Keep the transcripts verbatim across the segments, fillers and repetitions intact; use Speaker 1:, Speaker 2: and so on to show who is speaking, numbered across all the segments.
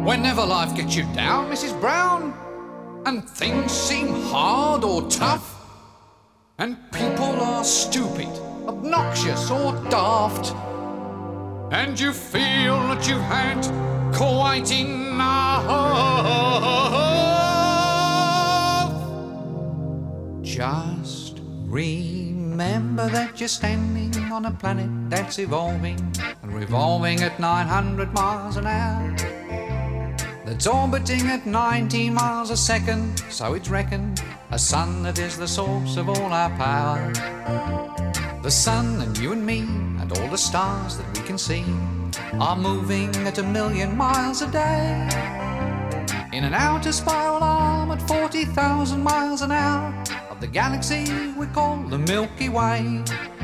Speaker 1: Whenever life gets you down, Missus Brown, and things seem hard or tough, and people are stupid, obnoxious or daft, and you feel that you've had quite enough, just remember that you're standing on a planet that's evolving and revolving at nine hundred miles an hour, that's orbiting at nineteen miles a second, so it's reckoned, a sun that is the source of all our power. The sun and you and me and all the stars that we can see are moving at a million miles a day in an outer spiral arm at forty thousand miles an hour of the galaxy we call the Milky Way.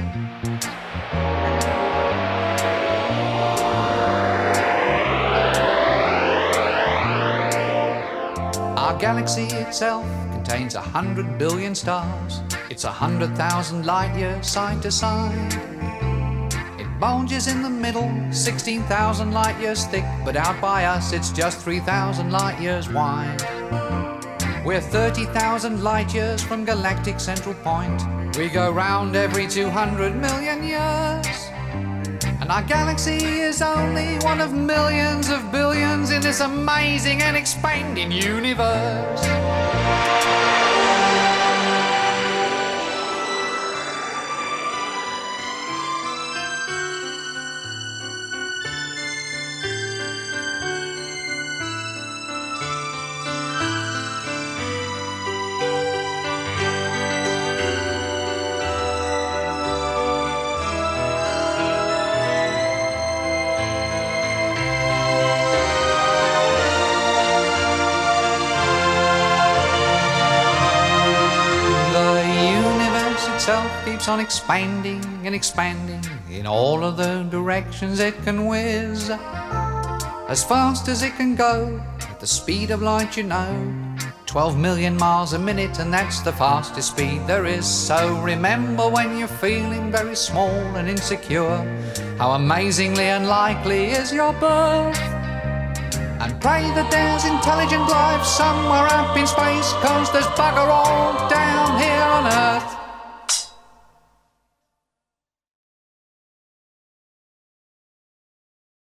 Speaker 1: Our galaxy itself contains a hundred billion stars. It's a hundred thousand light years side to side. It bulges in the middle, sixteen thousand light years thick, but out by us it's just three thousand light years wide. We're thirty thousand light years from galactic central point. We go round every two hundred million years. And our galaxy is only one of millions of billions in this amazing and expanding universe. Itself keeps on expanding and expanding in all of the directions it can whiz, as fast as it can go, at the speed of light, you know, twelve million miles a minute, and that's the fastest speed there is. So remember, when you're feeling very small and insecure, how amazingly unlikely is your birth, and pray that there's intelligent life somewhere up in space, 'cause there's bugger all down here on Earth.